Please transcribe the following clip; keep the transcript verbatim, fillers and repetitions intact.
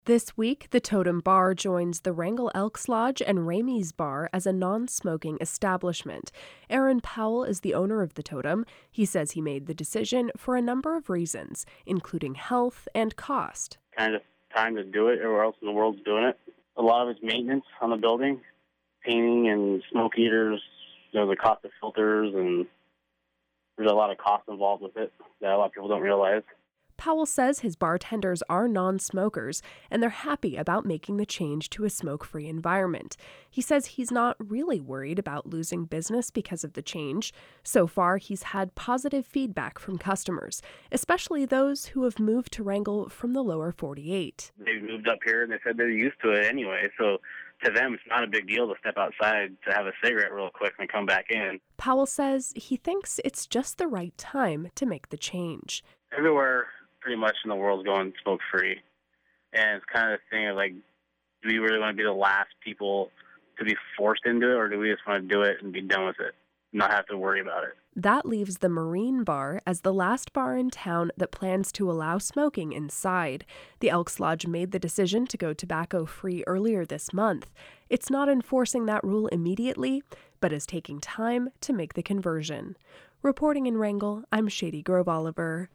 This week, the Totem Bar joins the Wrangell Elks Lodge and Ramey's Bar as a non-smoking establishment. Aaron Powell is the owner of the Totem. He says he made the decision for a number of reasons, including health and cost. Kind of time to do it, or else the world's doing it. A lot of it's maintenance on the building, painting and smoke eaters, you know, the cost of filters, and there's a lot of cost involved with it that a lot of people don't realize. Powell says his bartenders are non-smokers, and they're happy about making the change to a smoke-free environment. He says he's not really worried about losing business because of the change. So far, he's had positive feedback from customers, especially those who have moved to Wrangell from the lower forty-eight. They moved up here, and they said they're used to it anyway, so to them, it's not a big deal to step outside to have a cigarette real quick and come back in. Powell says he thinks it's just the right time to make the change. Everywhere pretty much in the world's going smoke-free, and it's kind of the thing of, like, do we really want to be the last people to be forced into it, or do we just want to do it and be done with it, not have to worry about it? That leaves the Marine Bar as the last bar in town that plans to allow smoking inside. The Elks Lodge made the decision to go tobacco-free earlier this month. It's not enforcing that rule immediately, but is taking time to make the conversion. Reporting in Wrangell, I'm Shady Grove Oliver.